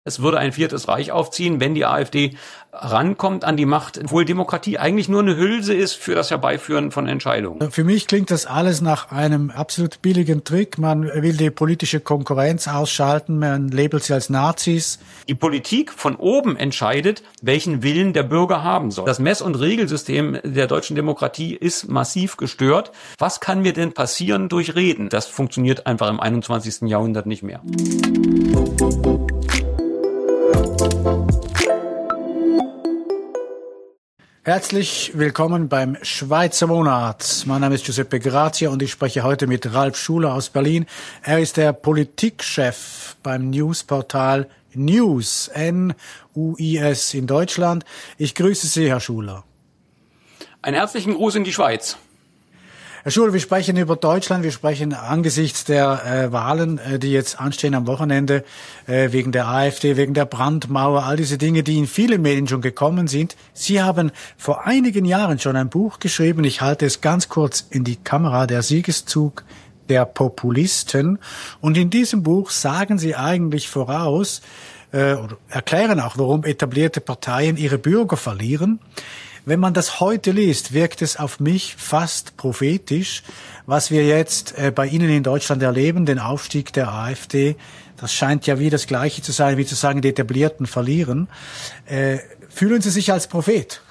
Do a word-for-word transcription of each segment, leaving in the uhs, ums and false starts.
es würde ein viertes Reich aufziehen, wenn die AfD rankommt an die Macht, obwohl Demokratie eigentlich nur eine Hülse ist für das Herbeiführen von Entscheidungen. Für mich klingt das alles nach einem absolut billigen Trick. Man will die politische Konkurrenz ausschalten, man labelt sie als Nazis. Die Politik von oben entscheidet, welchen Willen der Bürger haben soll. Das Mess- und Regelsystem der deutschen Demokratie ist massiv gestört. Was kann mir denn passieren durch Reden? Das funktioniert einfach im einundzwanzigsten Jahrhundert nicht mehr. Herzlich willkommen beim Schweizer Monat. Mein Name ist Giuseppe Grazia und ich spreche heute mit Ralf Schuler aus Berlin. Er ist der Politikchef beim Newsportal News, N U I S in Deutschland. Ich grüße Sie, Herr Schuler. Einen herzlichen Gruß in die Schweiz. Herr Schuler, wir sprechen über Deutschland, wir sprechen angesichts der äh, Wahlen, äh, die jetzt anstehen am Wochenende, äh, wegen der AfD, wegen der Brandmauer, all diese Dinge, die in vielen Medien schon gekommen sind. Sie haben vor einigen Jahren schon ein Buch geschrieben, ich halte es ganz kurz in die Kamera, der Siegeszug der Populisten. Und in diesem Buch sagen Sie eigentlich voraus, äh, oder erklären auch, warum etablierte Parteien ihre Bürger verlieren. Wenn man das heute liest, wirkt es auf mich fast prophetisch, was wir jetzt äh, bei Ihnen in Deutschland erleben, den Aufstieg der AfD. Das scheint ja wie das Gleiche zu sein, wie zu sagen, die Etablierten verlieren. Äh, fühlen Sie sich als Prophet?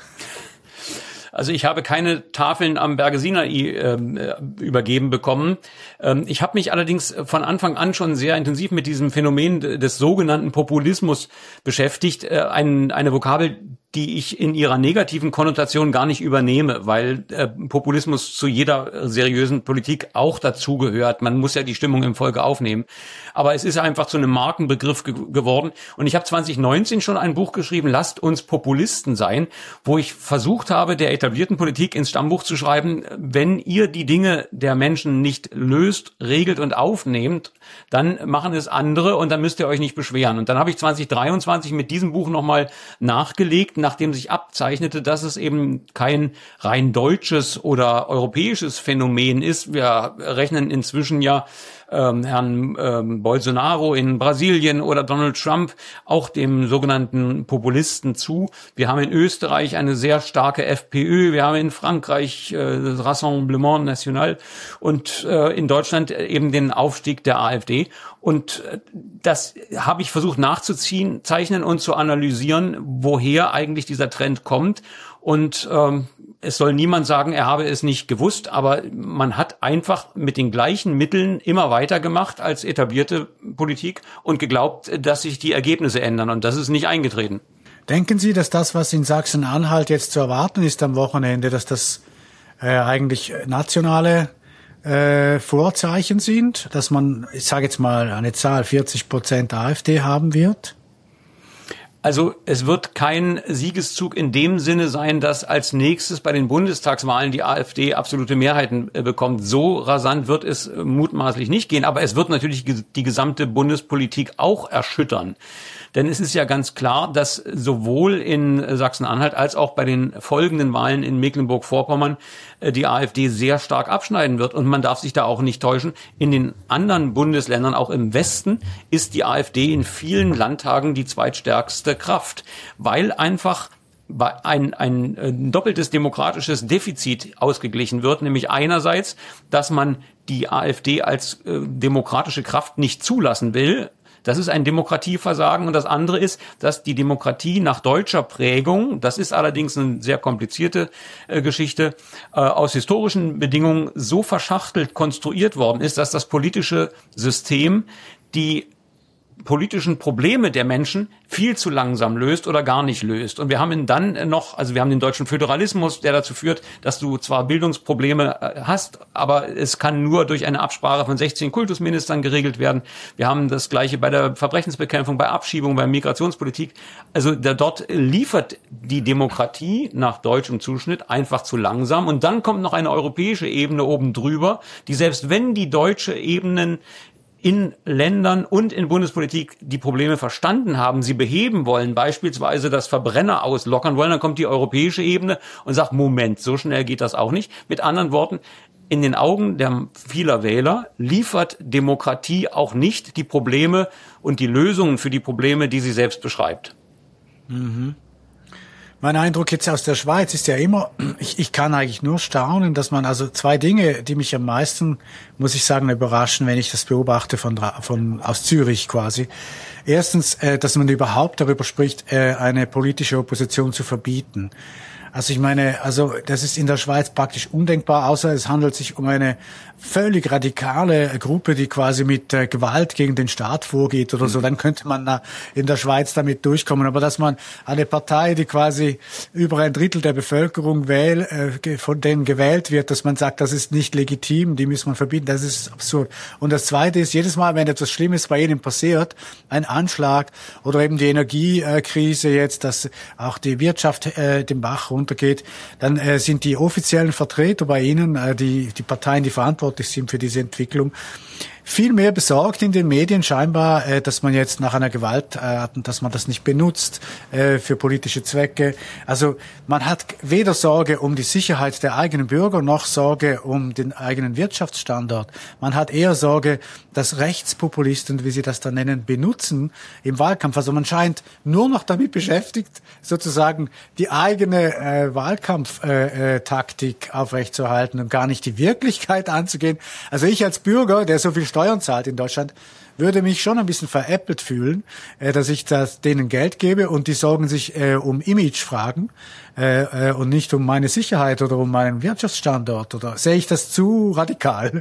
Also ich habe keine Tafeln am Berge Sinai äh, übergeben bekommen. Ähm, ich habe mich allerdings von Anfang an schon sehr intensiv mit diesem Phänomen des sogenannten Populismus beschäftigt. Äh, ein, eine Vokabel, die ich in ihrer negativen Konnotation gar nicht übernehme, weil äh, Populismus zu jeder seriösen Politik auch dazugehört. Man muss ja die Stimmung im Volke aufnehmen. Aber es ist einfach zu einem Markenbegriff ge- geworden. Und ich habe zwanzig neunzehn schon ein Buch geschrieben, Lasst uns Populisten sein, wo ich versucht habe, der etablierten Politik ins Stammbuch zu schreiben, wenn ihr die Dinge der Menschen nicht löst, regelt und aufnehmt, dann machen es andere und dann müsst ihr euch nicht beschweren. Und dann habe ich zwanzig dreiundzwanzig mit diesem Buch nochmal nachgelegt, nachdem sich abzeichnete, dass es eben kein rein deutsches oder europäisches Phänomen ist. Wir rechnen inzwischen ja ähm, Herrn ähm, Bolsonaro in Brasilien oder Donald Trump auch dem sogenannten Populisten zu. Wir haben in Österreich eine sehr starke FPÖ, wir haben in Frankreich äh, das Rassemblement National und äh, in Deutschland eben den Aufstieg der AfD. Und das habe ich versucht nachzuziehen, zeichnen und zu analysieren, woher eigentlich dieser Trend kommt. Und ähm, es soll niemand sagen, er habe es nicht gewusst, aber man hat einfach mit den gleichen Mitteln immer weitergemacht als etablierte Politik und geglaubt, dass sich die Ergebnisse ändern. Und das ist nicht eingetreten. Denken Sie, dass das, was in Sachsen-Anhalt jetzt zu erwarten ist am Wochenende, dass das äh, eigentlich nationale äh, Vorzeichen sind, dass man, ich sage jetzt mal eine Zahl, vierzig Prozent AfD haben wird? Also es wird kein Siegeszug in dem Sinne sein, dass als nächstes bei den Bundestagswahlen die AfD absolute Mehrheiten bekommt. So rasant wird es mutmaßlich nicht gehen, aber es wird natürlich die gesamte Bundespolitik auch erschüttern. Denn es ist ja ganz klar, dass sowohl in Sachsen-Anhalt als auch bei den folgenden Wahlen in Mecklenburg-Vorpommern die AfD sehr stark abschneiden wird. Und man darf sich da auch nicht täuschen. In den anderen Bundesländern, auch im Westen, ist die AfD in vielen Landtagen die zweitstärkste Kraft, weil einfach ein, ein, ein doppeltes demokratisches Defizit ausgeglichen wird, nämlich einerseits, dass man die AfD als äh, demokratische Kraft nicht zulassen will. Das ist ein Demokratieversagen. Und das andere ist, dass die Demokratie nach deutscher Prägung, das ist allerdings eine sehr komplizierte äh, Geschichte, äh, aus historischen Bedingungen so verschachtelt konstruiert worden ist, dass das politische System die politischen Probleme der Menschen viel zu langsam löst oder gar nicht löst. Und wir haben dann noch, also wir haben den deutschen Föderalismus, der dazu führt, dass du zwar Bildungsprobleme hast, aber es kann nur durch eine Absprache von sechzehn Kultusministern geregelt werden. Wir haben das Gleiche bei der Verbrechensbekämpfung, bei Abschiebung, bei Migrationspolitik. Also da, dort liefert die Demokratie nach deutschem Zuschnitt einfach zu langsam. Und dann kommt noch eine europäische Ebene oben drüber, die selbst wenn die deutsche Ebenen in Ländern und in Bundespolitik die Probleme verstanden haben, sie beheben wollen, beispielsweise das Verbrenner auslockern wollen, dann kommt die europäische Ebene und sagt, Moment, so schnell geht das auch nicht. Mit anderen Worten, in den Augen der vieler Wähler liefert Demokratie auch nicht die Probleme und die Lösungen für die Probleme, die sie selbst beschreibt. Mhm. Mein Eindruck jetzt aus der Schweiz ist ja immer, ich, ich kann eigentlich nur staunen, dass man, also zwei Dinge, die mich am meisten, muss ich sagen, überraschen, wenn ich das beobachte von, von aus Zürich quasi. Erstens, äh, dass man überhaupt darüber spricht, äh, eine politische Opposition zu verbieten. Also ich meine, also das ist in der Schweiz praktisch undenkbar, außer es handelt sich um eine völlig radikale Gruppe, die quasi mit äh, Gewalt gegen den Staat vorgeht oder so. Dann könnte man äh, in der Schweiz damit durchkommen. Aber dass man eine Partei, die quasi über ein Drittel der Bevölkerung wähl, äh, von denen gewählt wird, dass man sagt, das ist nicht legitim, die muss man verbieten, das ist absurd. Und das Zweite ist, jedes Mal, wenn etwas Schlimmes bei ihnen passiert, ein Anschlag oder eben die Energiekrise jetzt, dass auch die Wirtschaft äh, den Bach runtergeht, dann äh, sind die offiziellen Vertreter bei ihnen, äh, die die Parteien, die verantwortlich sind für diese Entwicklung, viel mehr besorgt in den Medien scheinbar, äh, dass man jetzt nach einer Gewalt, äh, dass man das nicht benutzt äh, für politische Zwecke. Also man hat weder Sorge um die Sicherheit der eigenen Bürger noch Sorge um den eigenen Wirtschaftsstandort. Man hat eher Sorge, dass Rechtspopulisten, wie sie das dann nennen, benutzen im Wahlkampf. Also man scheint nur noch damit beschäftigt, sozusagen die eigene äh, Wahlkampftaktik äh, äh, aufrechtzuerhalten und gar nicht die Wirklichkeit anzugehen. Also ich als Bürger, der so viel Steuern zahlt in Deutschland, würde mich schon ein bisschen veräppelt fühlen, äh, dass ich das, denen Geld gebe und die sorgen sich äh, um Imagefragen äh, äh, und nicht um meine Sicherheit oder um meinen Wirtschaftsstandort. Oder sehe ich das zu radikal?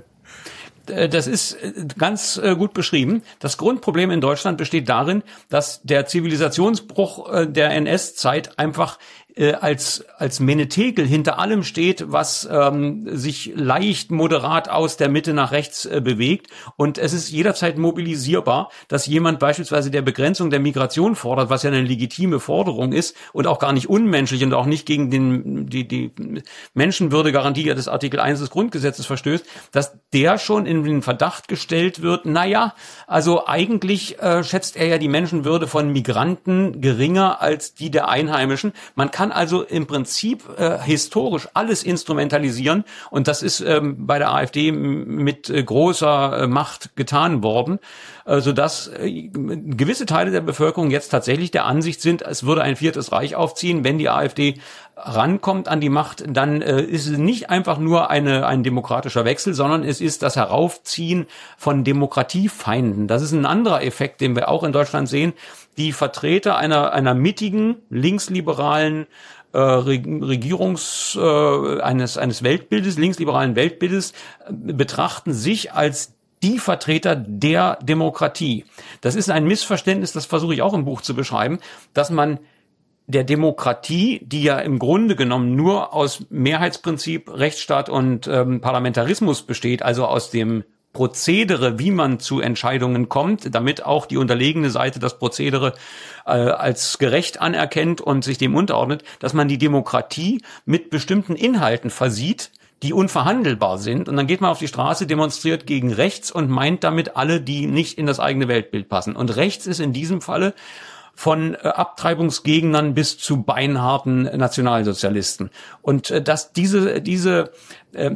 Das ist ganz gut beschrieben. Das Grundproblem in Deutschland besteht darin, dass der Zivilisationsbruch der N S-Zeit einfach als als Menetekel hinter allem steht, was ähm, sich leicht moderat aus der Mitte nach rechts äh, bewegt. Und es ist jederzeit mobilisierbar, dass jemand beispielsweise der Begrenzung der Migration fordert, was ja eine legitime Forderung ist und auch gar nicht unmenschlich und auch nicht gegen den die die Menschenwürdegarantie des Artikel eins des Grundgesetzes verstößt, dass der schon in den Verdacht gestellt wird, naja, also eigentlich äh, schätzt er ja die Menschenwürde von Migranten geringer als die der Einheimischen. Man kann also im Prinzip äh, historisch alles instrumentalisieren und das ist ähm, bei der AfD mit äh, großer äh, Macht getan worden, äh, sodass äh, gewisse Teile der Bevölkerung jetzt tatsächlich der Ansicht sind, es würde ein viertes Reich aufziehen, wenn die AfD rankommt an die Macht, dann äh, ist es nicht einfach nur eine ein demokratischer Wechsel, sondern es ist das Heraufziehen von Demokratiefeinden. Das ist ein anderer Effekt, den wir auch in Deutschland sehen. Die Vertreter einer einer mittigen, linksliberalen äh, Regierungs äh, eines eines Weltbildes, linksliberalen Weltbildes äh, betrachten sich als die Vertreter der Demokratie. Das ist ein Missverständnis, das versuche ich auch im Buch zu beschreiben, dass man der Demokratie, die ja im Grunde genommen nur aus Mehrheitsprinzip, Rechtsstaat und ähm, Parlamentarismus besteht, also aus dem Prozedere, wie man zu Entscheidungen kommt, damit auch die unterlegene Seite das Prozedere äh, als gerecht anerkennt und sich dem unterordnet, dass man die Demokratie mit bestimmten Inhalten versieht, die unverhandelbar sind. Und dann geht man auf die Straße, demonstriert gegen rechts und meint damit alle, die nicht in das eigene Weltbild passen. Und rechts ist in diesem Falle von äh, Abtreibungsgegnern bis zu beinharten Nationalsozialisten. Und äh, dass diese diese äh,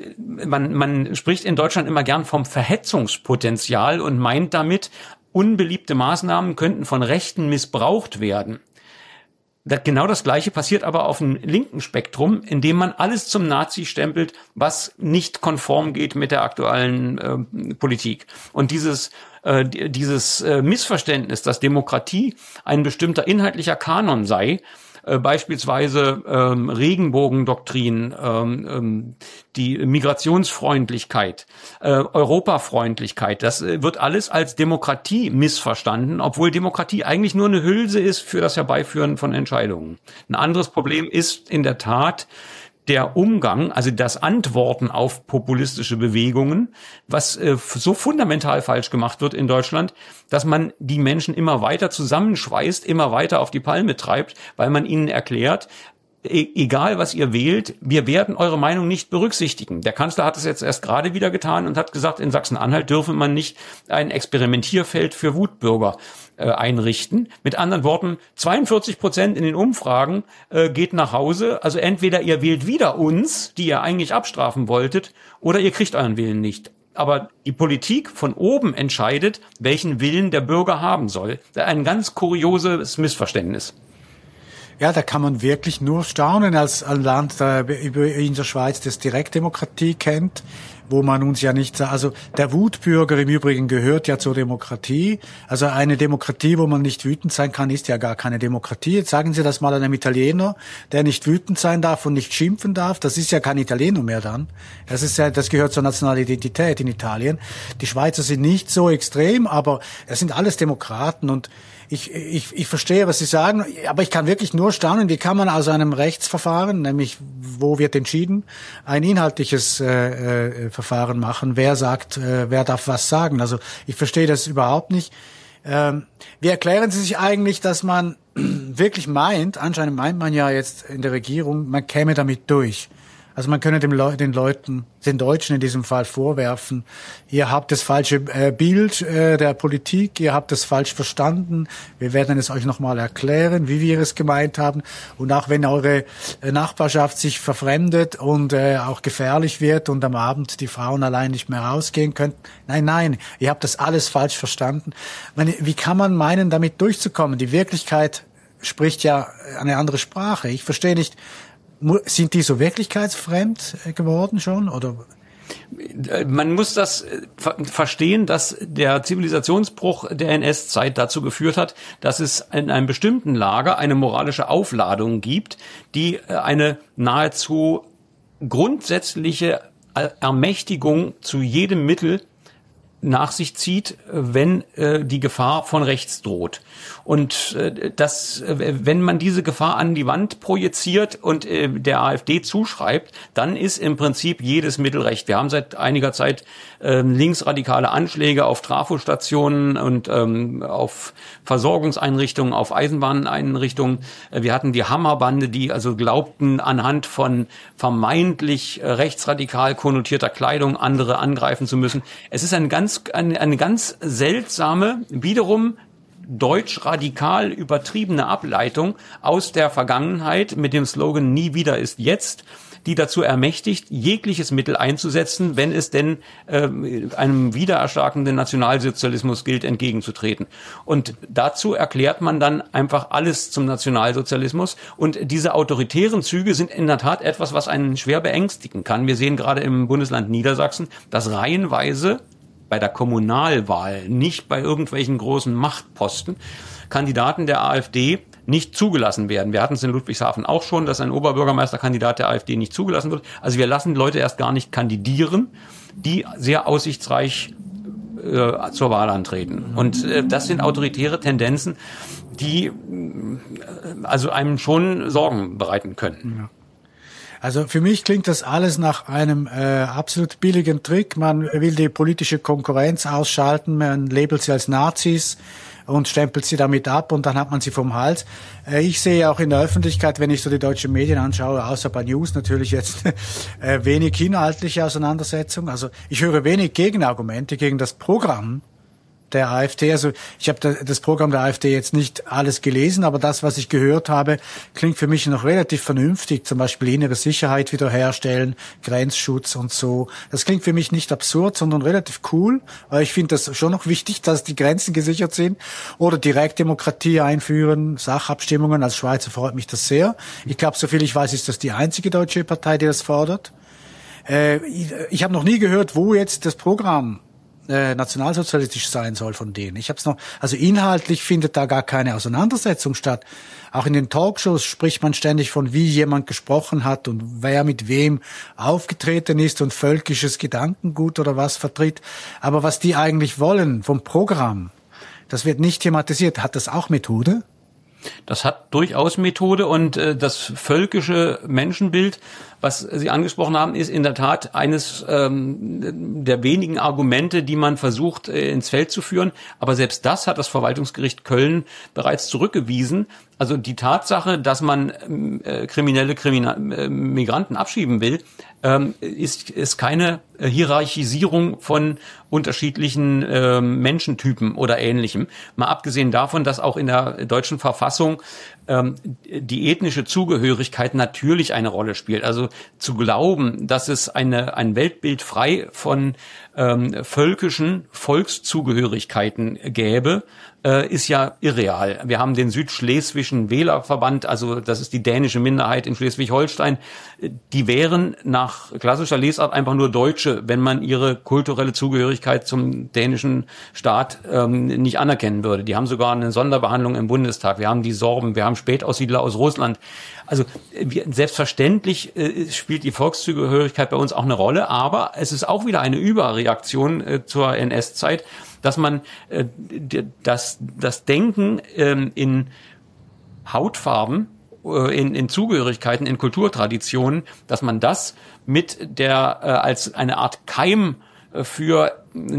man man spricht in Deutschland immer gern vom Verhetzungspotenzial und meint damit, unbeliebte Maßnahmen könnten von Rechten missbraucht werden. Da, genau das Gleiche passiert aber auf dem linken Spektrum, indem man alles zum Nazi stempelt, was nicht konform geht mit der aktuellen äh, Politik. Und dieses äh, dieses äh, Missverständnis, dass Demokratie ein bestimmter inhaltlicher Kanon sei, äh, beispielsweise ähm, Regenbogendoktrin, ähm, ähm, die Migrationsfreundlichkeit, äh, Europafreundlichkeit, das äh, wird alles als Demokratie missverstanden, obwohl Demokratie eigentlich nur eine Hülse ist für das Herbeiführen von Entscheidungen. Ein anderes Problem ist in der Tat der Umgang, also das Antworten auf populistische Bewegungen, was äh, so fundamental falsch gemacht wird in Deutschland, dass man die Menschen immer weiter zusammenschweißt, immer weiter auf die Palme treibt, weil man ihnen erklärt, e- egal was ihr wählt, wir werden eure Meinung nicht berücksichtigen. Der Kanzler hat es jetzt erst gerade wieder getan und hat gesagt, in Sachsen-Anhalt dürfe man nicht ein Experimentierfeld für Wutbürger äh, einrichten. Mit anderen Worten, zweiundvierzig Prozent in den Umfragen äh, geht nach Hause. Also entweder ihr wählt wieder uns, die ihr eigentlich abstrafen wolltet, oder ihr kriegt euren Willen nicht. Aber die Politik von oben entscheidet, welchen Willen der Bürger haben soll. Ein ganz kurioses Missverständnis. Ja, da kann man wirklich nur staunen als ein Land äh, in der Schweiz, das Direktdemokratie kennt, wo man uns ja nicht, also der Wutbürger im Übrigen gehört ja zur Demokratie. Also eine Demokratie, wo man nicht wütend sein kann, ist ja gar keine Demokratie. Jetzt sagen Sie das mal einem Italiener, der nicht wütend sein darf und nicht schimpfen darf. Das ist ja kein Italiener mehr dann. Das ist ja, das gehört zur nationalen Identität in Italien. Die Schweizer sind nicht so extrem, aber es sind alles Demokraten und Ich, ich, ich verstehe, was Sie sagen, aber ich kann wirklich nur staunen, wie kann man aus einem Rechtsverfahren, nämlich wo wird entschieden, ein inhaltliches äh, äh, Verfahren machen. Wer sagt, äh, wer darf was sagen? Also ich verstehe das überhaupt nicht. Ähm, wie erklären Sie sich eigentlich, dass man wirklich meint, anscheinend meint man ja jetzt in der Regierung, man käme damit durch. Also man könne dem Le- den Leuten, den Deutschen in diesem Fall vorwerfen, ihr habt das falsche äh, Bild äh, der Politik, ihr habt es falsch verstanden, wir werden es euch nochmal erklären, wie wir es gemeint haben. Und auch wenn eure äh, Nachbarschaft sich verfremdet und äh, auch gefährlich wird und am Abend die Frauen allein nicht mehr rausgehen können, nein, nein, ihr habt das alles falsch verstanden. Ich meine, wie kann man meinen, damit durchzukommen? Die Wirklichkeit spricht ja eine andere Sprache. Ich verstehe nicht, sind die so wirklichkeitsfremd geworden schon, oder? Man muss das verstehen, dass der Zivilisationsbruch der N S-Zeit dazu geführt hat, dass es in einem bestimmten Lager eine moralische Aufladung gibt, die eine nahezu grundsätzliche Ermächtigung zu jedem Mittel nach sich zieht, wenn äh, die Gefahr von rechts droht. Und äh, das, äh, wenn man diese Gefahr an die Wand projiziert und äh, der AfD zuschreibt, dann ist im Prinzip jedes Mittel recht. Wir haben seit einiger Zeit äh, linksradikale Anschläge auf Trafostationen und ähm, auf Versorgungseinrichtungen, auf Eisenbahneinrichtungen. Äh, wir hatten die Hammerbande, die also glaubten, anhand von vermeintlich äh, rechtsradikal konnotierter Kleidung andere angreifen zu müssen. Es ist ein ganz Eine, eine ganz seltsame, wiederum deutsch-radikal übertriebene Ableitung aus der Vergangenheit mit dem Slogan "Nie wieder ist jetzt", die dazu ermächtigt, jegliches Mittel einzusetzen, wenn es denn äh, einem wiedererstarkenden Nationalsozialismus gilt, entgegenzutreten. Und dazu erklärt man dann einfach alles zum Nationalsozialismus. Und diese autoritären Züge sind in der Tat etwas, was einen schwer beängstigen kann. Wir sehen gerade im Bundesland Niedersachsen, dass reihenweise bei der Kommunalwahl, nicht bei irgendwelchen großen Machtposten, Kandidaten der AfD nicht zugelassen werden. Wir hatten es in Ludwigshafen auch schon, dass ein Oberbürgermeisterkandidat der AfD nicht zugelassen wird. Also wir lassen Leute erst gar nicht kandidieren, die sehr aussichtsreich äh, zur Wahl antreten. Und äh, das sind autoritäre Tendenzen, die äh, also einem schon Sorgen bereiten können. Ja. Also für mich klingt das alles nach einem äh, absolut billigen Trick. Man will die politische Konkurrenz ausschalten, man labelt sie als Nazis und stempelt sie damit ab und dann hat man sie vom Hals. Äh, ich sehe auch in der Öffentlichkeit, wenn ich so die deutschen Medien anschaue, außer bei News natürlich jetzt äh, wenig inhaltliche Auseinandersetzung. Also ich höre wenig Gegenargumente gegen das Programm der AfD. Also ich habe das Programm der AfD jetzt nicht alles gelesen, aber das, was ich gehört habe, klingt für mich noch relativ vernünftig. Zum Beispiel innere Sicherheit wiederherstellen, Grenzschutz und so. Das klingt für mich nicht absurd, sondern relativ cool. Weil ich finde das schon noch wichtig, dass die Grenzen gesichert sind. Oder Direktdemokratie einführen, Sachabstimmungen. Als Schweizer freut mich das sehr. Ich glaube, soviel ich weiß, ist das die einzige deutsche Partei, die das fordert. Äh, ich ich habe noch nie gehört, wo jetzt das Programm Äh, nationalsozialistisch sein soll von denen. Ich habe es noch, also inhaltlich findet da gar keine Auseinandersetzung statt. Auch in den Talkshows spricht man ständig von, wie jemand gesprochen hat und wer mit wem aufgetreten ist und völkisches Gedankengut oder was vertritt. Aber was die eigentlich wollen vom Programm, das wird nicht thematisiert. Hat das auch Methode? Das hat durchaus Methode und äh, das völkische Menschenbild, was Sie angesprochen haben, ist in der Tat eines ähm, der wenigen Argumente, die man versucht äh, ins Feld zu führen. Aber selbst das hat das Verwaltungsgericht Köln bereits zurückgewiesen, Also die Tatsache, dass man äh, kriminelle Krimina- äh, Migranten abschieben will, ähm, ist, ist keine Hierarchisierung von unterschiedlichen äh, Menschentypen oder Ähnlichem. Mal abgesehen davon, dass auch in der deutschen Verfassung ähm, die ethnische Zugehörigkeit natürlich eine Rolle spielt. Also zu glauben, dass es eine ein Weltbild frei von ähm, völkischen Volkszugehörigkeiten gäbe, äh, ist ja irreal. Wir haben den Südschleswigschen Wählerverband, also das ist die dänische Minderheit in Schleswig-Holstein. Die wären nach klassischer Lesart einfach nur Deutsche, wenn man ihre kulturelle Zugehörigkeit zum dänischen Staat ähm, nicht anerkennen würde. Die haben sogar eine Sonderbehandlung im Bundestag. Wir haben die Sorben, wir haben Spätaussiedler aus Russland. Also wir, selbstverständlich äh, spielt die Volkszugehörigkeit bei uns auch eine Rolle, aber es ist auch wieder eine Überreaktion äh, zur N S-Zeit, dass man äh, das, das Denken ähm, in Hautfarben, In, in Zugehörigkeiten, in Kulturtraditionen, dass man das mit der äh, als eine Art Keim für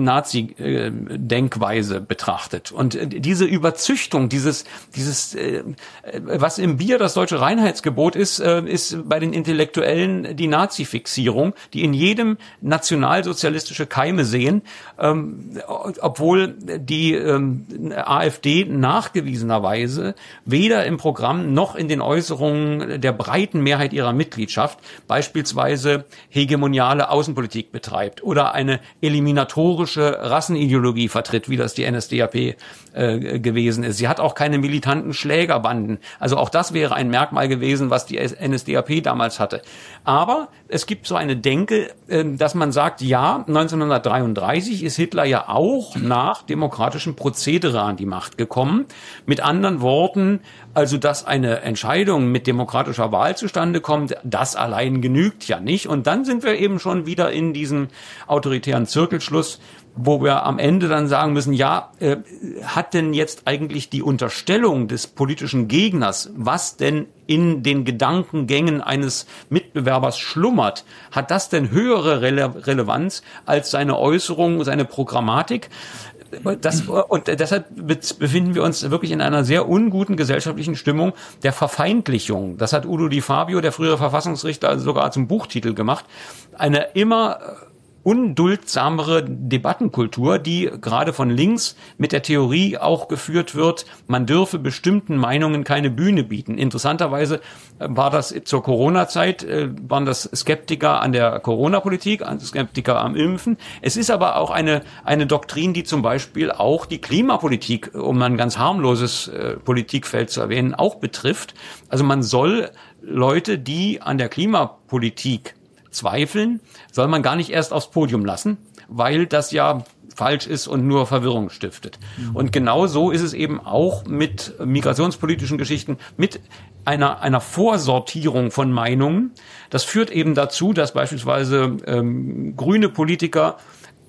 Nazi-Denkweise betrachtet. Und diese Überzüchtung, dieses, dieses, äh, was im Bier das deutsche Reinheitsgebot ist, äh, ist bei den Intellektuellen die Nazi-Fixierung, die in jedem nationalsozialistische Keime sehen, ähm, obwohl die ähm, AfD nachgewiesenerweise weder im Programm noch in den Äußerungen der breiten Mehrheit ihrer Mitgliedschaft beispielsweise hegemoniale Außenpolitik betreibt oder eine eliminatorische Rassenideologie vertritt, wie das die N S D A P äh, gewesen ist. Sie hat auch keine militanten Schlägerbanden. Also auch das wäre ein Merkmal gewesen, was die N S D A P damals hatte. Aber es gibt so eine Denke, äh, dass man sagt, ja, neunzehnhundertdreiunddreißig ist Hitler ja auch nach demokratischem Prozedere an die Macht gekommen. Mit anderen Worten, also dass eine Entscheidung mit demokratischer Wahl zustande kommt, das allein genügt ja nicht. Und dann sind wir eben schon wieder in diesem autoritären Zirkelschluss, wo wir am Ende dann sagen müssen, ja, äh, hat denn jetzt eigentlich die Unterstellung des politischen Gegners, was denn in den Gedankengängen eines Mitbewerbers schlummert, hat das denn höhere Rele- Relevanz als seine Äußerung, seine Programmatik? Das, und deshalb befinden wir uns wirklich in einer sehr unguten gesellschaftlichen Stimmung der Verfeindlichung. Das hat Udo Di Fabio, der frühere Verfassungsrichter, sogar zum Buchtitel gemacht. Eine immer unduldsamere Debattenkultur, die gerade von links mit der Theorie auch geführt wird, man dürfe bestimmten Meinungen keine Bühne bieten. Interessanterweise war das zur Corona-Zeit, waren das Skeptiker an der Corona-Politik, Skeptiker am Impfen. Es ist aber auch eine, eine Doktrin, die zum Beispiel auch die Klimapolitik, um ein ganz harmloses äh, Politikfeld zu erwähnen, auch betrifft. Also man soll Leute, die an der Klimapolitik zweifeln, soll man gar nicht erst aufs Podium lassen, weil das ja falsch ist und nur Verwirrung stiftet. Mhm. Und genau so ist es eben auch mit migrationspolitischen Geschichten, mit einer einer Vorsortierung von Meinungen. Das führt eben dazu, dass beispielsweise ähm, grüne Politiker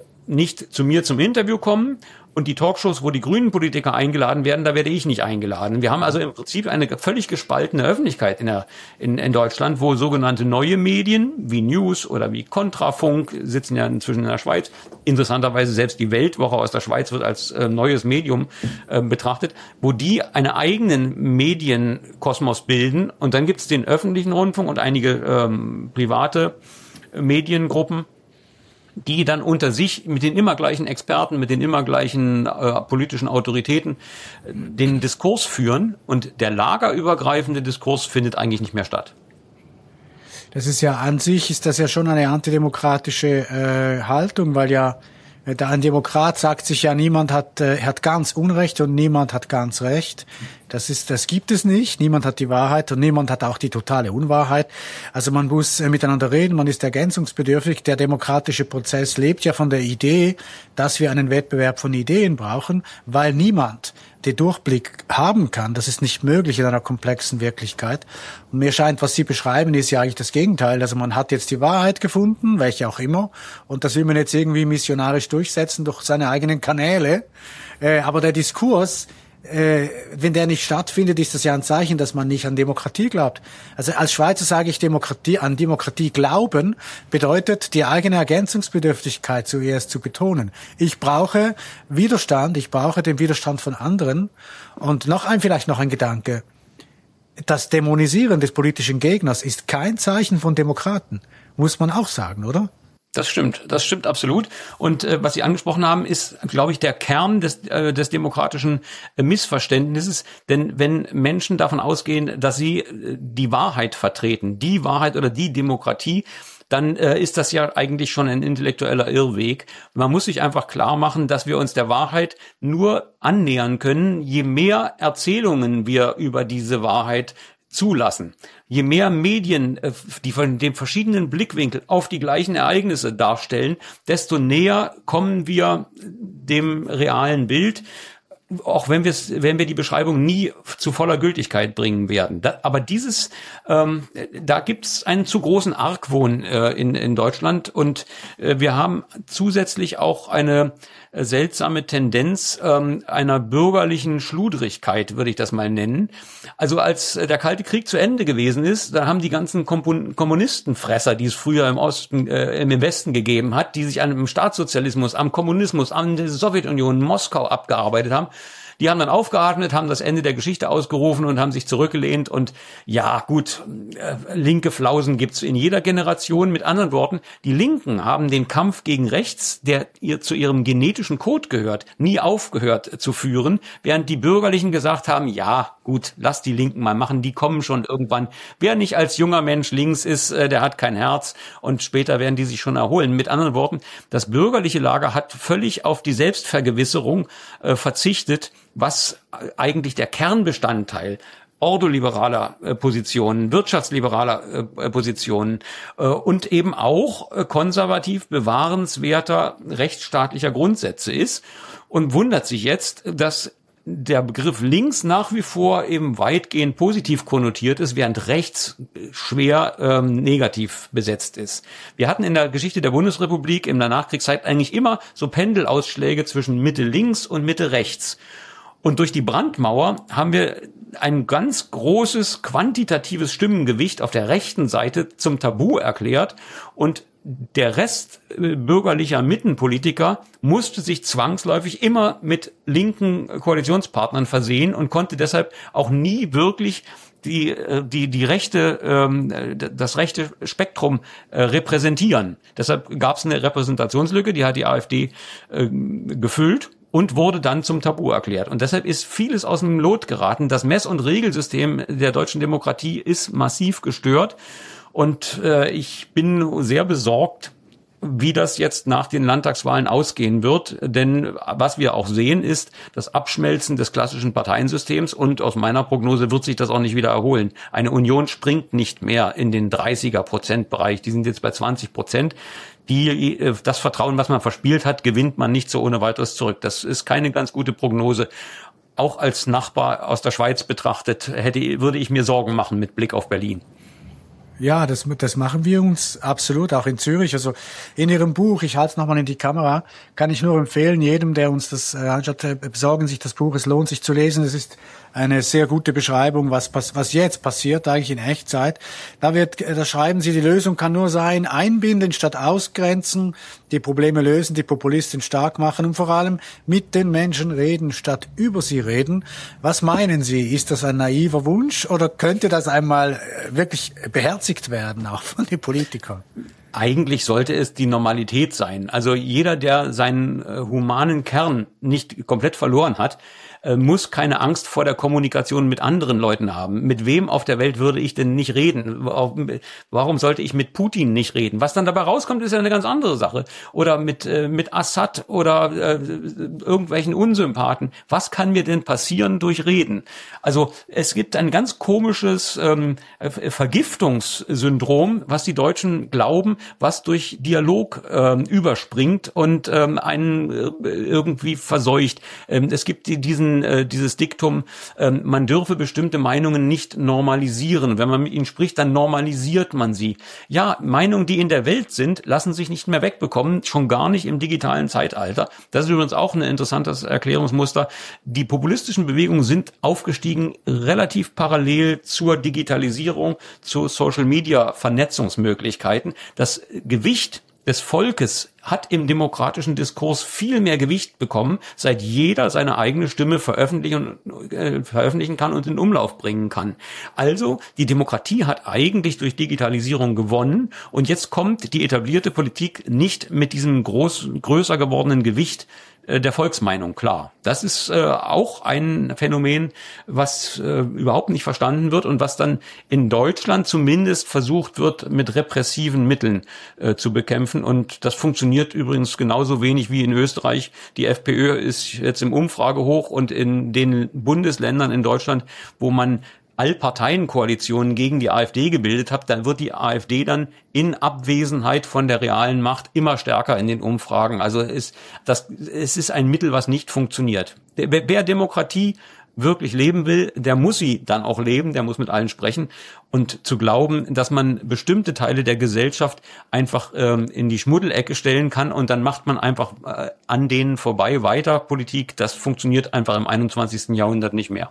nicht zu mir zum Interview kommen. Und die Talkshows, wo die grünen Politiker eingeladen werden, da werde ich nicht eingeladen. Wir haben also im Prinzip eine völlig gespaltene Öffentlichkeit in, der, in, in Deutschland, wo sogenannte neue Medien wie News oder wie Kontrafunk sitzen ja inzwischen in der Schweiz. Interessanterweise selbst die Weltwoche aus der Schweiz wird als äh, neues Medium äh, betrachtet, wo die einen eigenen Medienkosmos bilden. Und dann gibt es den öffentlichen Rundfunk und einige ähm, private Mediengruppen, die dann unter sich mit den immer gleichen Experten, mit den immer gleichen äh, politischen Autoritäten äh, den Diskurs führen, und der lagerübergreifende Diskurs findet eigentlich nicht mehr statt. Das ist ja an sich, ist das ja schon eine antidemokratische äh, Haltung, weil ja der ein Demokrat sagt sich ja, niemand hat äh, hat ganz Unrecht und niemand hat ganz Recht. Das ist, das gibt es nicht. Niemand hat die Wahrheit und niemand hat auch die totale Unwahrheit. Also man muss äh, miteinander reden, man ist ergänzungsbedürftig. Der demokratische Prozess lebt ja von der Idee, dass wir einen Wettbewerb von Ideen brauchen, weil niemand den Durchblick haben kann. Das ist nicht möglich in einer komplexen Wirklichkeit. Und mir scheint, was Sie beschreiben, ist ja eigentlich das Gegenteil. Also man hat jetzt die Wahrheit gefunden, welche auch immer, und das will man jetzt irgendwie missionarisch durchsetzen durch seine eigenen Kanäle. Äh, aber der Diskurs, äh, wenn der nicht stattfindet, ist das ja ein Zeichen, dass man nicht an Demokratie glaubt. Also als Schweizer sage ich, Demokratie, an Demokratie glauben bedeutet, die eigene Ergänzungsbedürftigkeit zuerst zu betonen. Ich brauche Widerstand, ich brauche den Widerstand von anderen. Und noch ein, vielleicht noch ein Gedanke. das Dämonisieren des politischen Gegners ist kein Zeichen von Demokraten, muss man auch sagen, oder? Das stimmt, das stimmt absolut. Und äh, was Sie angesprochen haben, ist, glaube ich, der Kern des, äh, des demokratischen äh, Missverständnisses. Denn wenn Menschen davon ausgehen, dass sie äh, die Wahrheit vertreten, die Wahrheit oder die Demokratie, dann äh, ist das ja eigentlich schon ein intellektueller Irrweg. Man muss sich einfach klar machen, dass wir uns der Wahrheit nur annähern können, je mehr Erzählungen wir über diese Wahrheit zulassen. Je mehr Medien, die von dem verschiedenen Blickwinkel auf die gleichen Ereignisse darstellen, desto näher kommen wir dem realen Bild, auch wenn wir wenn wir die Beschreibung nie zu voller Gültigkeit bringen werden. Da, aber dieses, ähm, da gibt es einen zu großen Argwohn äh, in in Deutschland und äh, wir haben zusätzlich auch eine äh, seltsame Tendenz ähm, einer bürgerlichen Schludrigkeit, würde ich das mal nennen. Also als äh, der Kalte Krieg zu Ende gewesen ist, da haben die ganzen Kompon- Kommunistenfresser, die es früher im Osten, äh, im Westen gegeben hat, die sich an dem Staatssozialismus, am Kommunismus, an der Sowjetunion, Moskau abgearbeitet haben, die haben dann aufgeatmet, haben das Ende der Geschichte ausgerufen und haben sich zurückgelehnt und ja, gut, äh, linke Flausen gibt's in jeder Generation. Mit anderen Worten, die Linken haben den Kampf gegen rechts, der ihr zu ihrem genetischen Code gehört, nie aufgehört zu führen, während die Bürgerlichen gesagt haben, ja, gut, lass die Linken mal machen, die kommen schon irgendwann. Wer nicht als junger Mensch links ist, äh, der hat kein Herz und später werden die sich schon erholen. Mit anderen Worten, das bürgerliche Lager hat völlig auf die Selbstvergewisserung äh, verzichtet, was eigentlich der Kernbestandteil ordoliberaler äh, Positionen, wirtschaftsliberaler äh, Positionen äh, und eben auch äh, konservativ bewahrenswerter rechtsstaatlicher Grundsätze ist und wundert sich jetzt, dass der Begriff links nach wie vor eben weitgehend positiv konnotiert ist, während rechts schwer ähm, negativ besetzt ist. Wir hatten in der Geschichte der Bundesrepublik in der Nachkriegszeit eigentlich immer so Pendelausschläge zwischen Mitte links und Mitte rechts. Und durch die Brandmauer haben wir ein ganz großes quantitatives Stimmengewicht auf der rechten Seite zum Tabu erklärt und der Rest bürgerlicher Mittenpolitiker musste sich zwangsläufig immer mit linken Koalitionspartnern versehen und konnte deshalb auch nie wirklich die die die rechte das rechte Spektrum repräsentieren. Deshalb gab es eine Repräsentationslücke, die hat die AfD gefüllt und wurde dann zum Tabu erklärt. Und deshalb ist vieles aus dem Lot geraten. Das Mess- und Regelsystem der deutschen Demokratie ist massiv gestört. Und äh, ich bin sehr besorgt, wie das jetzt nach den Landtagswahlen ausgehen wird. Denn was wir auch sehen, ist das Abschmelzen des klassischen Parteiensystems. Und aus meiner Prognose wird sich das auch nicht wieder erholen. Eine Union springt nicht mehr in den dreißiger Prozent Bereich. Die sind jetzt bei zwanzig Prozent. Die, das Vertrauen, was man verspielt hat, gewinnt man nicht so ohne weiteres zurück. Das ist keine ganz gute Prognose. Auch als Nachbar aus der Schweiz betrachtet, hätte, würde ich mir Sorgen machen mit Blick auf Berlin. Ja, das, das machen wir uns absolut, auch in Zürich. Also in Ihrem Buch, ich halte es nochmal in die Kamera, kann ich nur empfehlen, jedem, der uns das äh, anschaut, äh, besorgen sich das Buch, es lohnt sich zu lesen. Es ist eine sehr gute Beschreibung, was, was jetzt passiert, eigentlich in Echtzeit. Da wird, da schreiben Sie, die Lösung kann nur sein, einbinden statt ausgrenzen, die Probleme lösen, die Populisten stark machen und vor allem mit den Menschen reden, statt über sie reden. Was meinen Sie? Ist das ein naiver Wunsch oder könnte das einmal wirklich beherzigt werden, auch von den Politikern? Eigentlich sollte es die Normalität sein. Also jeder, der seinen äh, humanen Kern nicht komplett verloren hat, äh, muss keine Angst vor der Kommunikation mit anderen Leuten haben. Mit wem auf der Welt würde ich denn nicht reden? Warum sollte ich mit Putin nicht reden? Was dann dabei rauskommt, ist ja eine ganz andere Sache. Oder mit äh, mit Assad oder äh, irgendwelchen Unsympathen. Was kann mir denn passieren durch Reden? Also es gibt ein ganz komisches ähm, Vergiftungssyndrom, was die Deutschen glauben, was durch Dialog ähm, überspringt und ähm, einen äh, irgendwie verseucht. Ähm, es gibt die, diesen äh, dieses Diktum, ähm, man dürfe bestimmte Meinungen nicht normalisieren. Wenn man mit ihnen spricht, dann normalisiert man sie. Ja, Meinungen, die in der Welt sind, lassen sich nicht mehr wegbekommen, schon gar nicht im digitalen Zeitalter. Das ist übrigens auch ein interessantes Erklärungsmuster. Die populistischen Bewegungen sind aufgestiegen relativ parallel zur Digitalisierung, zu Social-Media-Vernetzungsmöglichkeiten. Das Gewicht des Volkes hat im demokratischen Diskurs viel mehr Gewicht bekommen, seit jeder seine eigene Stimme veröffentlichen, äh, veröffentlichen kann und in Umlauf bringen kann. Also die Demokratie hat eigentlich durch Digitalisierung gewonnen und jetzt kommt die etablierte Politik nicht mit diesem groß, größer gewordenen Gewicht der Volksmeinung klar. Das ist äh, auch ein Phänomen, was äh, überhaupt nicht verstanden wird und was dann in Deutschland zumindest versucht wird, mit repressiven Mitteln äh, zu bekämpfen. Und das funktioniert übrigens genauso wenig wie in Österreich. Die FPÖ ist jetzt im Umfragehoch und in den Bundesländern in Deutschland, wo man Allparteienkoalitionen gegen die AfD gebildet hat, dann wird die AfD dann in Abwesenheit von der realen Macht immer stärker in den Umfragen. Also ist das, es ist ein Mittel, was nicht funktioniert. Wer Demokratie wirklich leben will, der muss sie dann auch leben, der muss mit allen sprechen. Und zu glauben, dass man bestimmte Teile der Gesellschaft einfach ähm, in die Schmuddelecke stellen kann und dann macht man einfach äh, an denen vorbei weiter Politik, das funktioniert einfach im einundzwanzigsten Jahrhundert nicht mehr.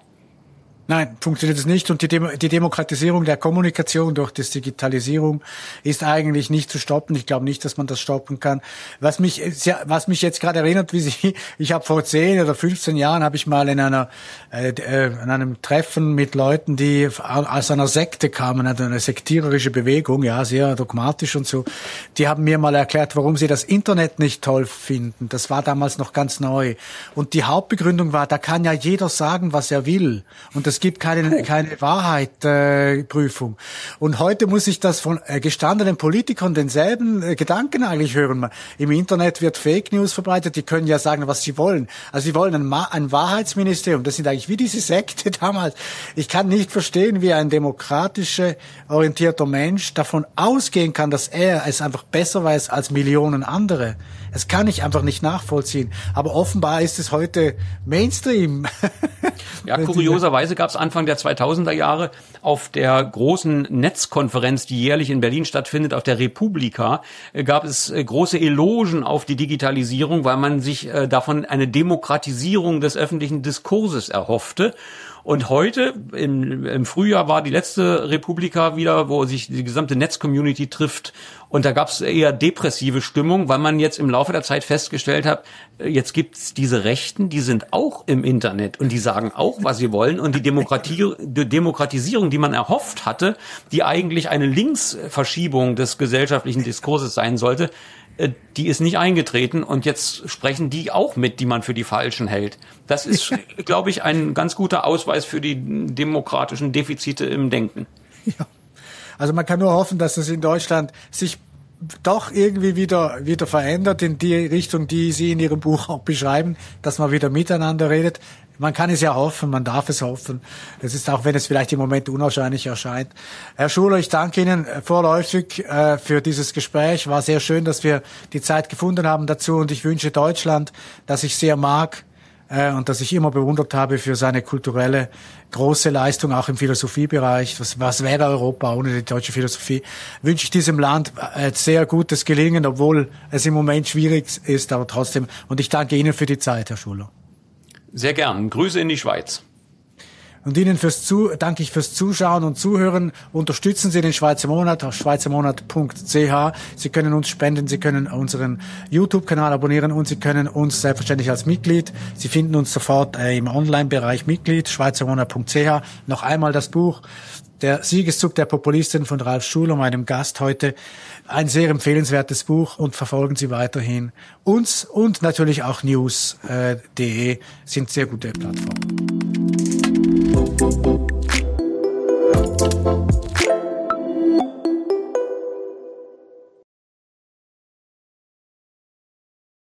Nein, funktioniert es nicht. Und die, Dem- die Demokratisierung der Kommunikation durch die Digitalisierung ist eigentlich nicht zu stoppen. Ich glaube nicht, dass man das stoppen kann. Was mich, sehr- was mich jetzt gerade erinnert, wie Sie, ich habe vor zehn oder fünfzehn Jahren habe ich mal in einer, äh, äh, in einem Treffen mit Leuten, die aus einer Sekte kamen, also eine sektiererische Bewegung, ja, sehr dogmatisch und so. Die haben mir mal erklärt, warum sie das Internet nicht toll finden. Das war damals noch ganz neu. Und die Hauptbegründung war, da kann ja jeder sagen, was er will. Und das Es gibt keine, keine Wahrheitprüfung. Äh, und heute muss ich das von äh, gestandenen Politikern denselben äh, Gedanken eigentlich hören. Im Internet wird Fake News verbreitet, die können ja sagen, was sie wollen. Also sie wollen ein, Ma- ein Wahrheitsministerium. Das sind eigentlich wie diese Sekte damals. Ich kann nicht verstehen, wie ein demokratisch orientierter Mensch davon ausgehen kann, dass er es einfach besser weiß als Millionen andere. Das kann ich einfach nicht nachvollziehen. Aber offenbar ist es heute Mainstream. Ja, kurioserweise gab es Anfang der zweitausender Jahre auf der großen Netzkonferenz, die jährlich in Berlin stattfindet, auf der Republika, äh, gab es äh, große Elogen auf die Digitalisierung, weil man sich äh, davon eine Demokratisierung des öffentlichen Diskurses erhoffte. Und heute, im, im Frühjahr, war die letzte Republika wieder, wo sich die gesamte Netz-Community trifft. Und da gab es eher depressive Stimmung, weil man jetzt im Laufe der Zeit festgestellt hat, jetzt gibt's diese Rechten, die sind auch im Internet und die sagen auch, was sie wollen. Und die Demokratie, die Demokratisierung, die man erhofft hatte, die eigentlich eine Linksverschiebung des gesellschaftlichen Diskurses sein sollte, die ist nicht eingetreten und jetzt sprechen die auch mit, die man für die Falschen hält. Das ist, glaube ich, ein ganz guter Ausweis für die demokratischen Defizite im Denken. Ja. Also man kann nur hoffen, dass es in Deutschland sich doch irgendwie wieder wieder verändert in die Richtung, die Sie in Ihrem Buch auch beschreiben, dass man wieder miteinander redet. Man kann es ja hoffen, man darf es hoffen. Das ist auch, wenn es vielleicht im Moment unwahrscheinlich erscheint. Herr Schuler, ich danke Ihnen vorläufig äh, für dieses Gespräch. War sehr schön, dass wir die Zeit gefunden haben dazu. Und ich wünsche Deutschland, das ich sehr mag äh, und das ich immer bewundert habe für seine kulturelle große Leistung, auch im Philosophiebereich. Was, was wäre Europa ohne die deutsche Philosophie? Wünsche ich diesem Land äh, sehr gutes Gelingen, obwohl es im Moment schwierig ist, aber trotzdem. Und ich danke Ihnen für die Zeit, Herr Schuler. Sehr gern. Grüße in die Schweiz. Und Ihnen fürs Zu, danke ich fürs Zuschauen und Zuhören. Unterstützen Sie den Schweizer Monat auf schweizermonat punkt c h. Sie können uns spenden, Sie können unseren YouTube-Kanal abonnieren und Sie können uns selbstverständlich als Mitglied. Sie finden uns sofort äh, im Online-Bereich Mitglied, schweizermonat punkt c h. Noch einmal das Buch Der Siegeszug der Populisten von Ralf Schuler, meinem Gast heute. Ein sehr empfehlenswertes Buch und verfolgen Sie weiterhin uns und natürlich auch news punkt de sind sehr gute Plattformen.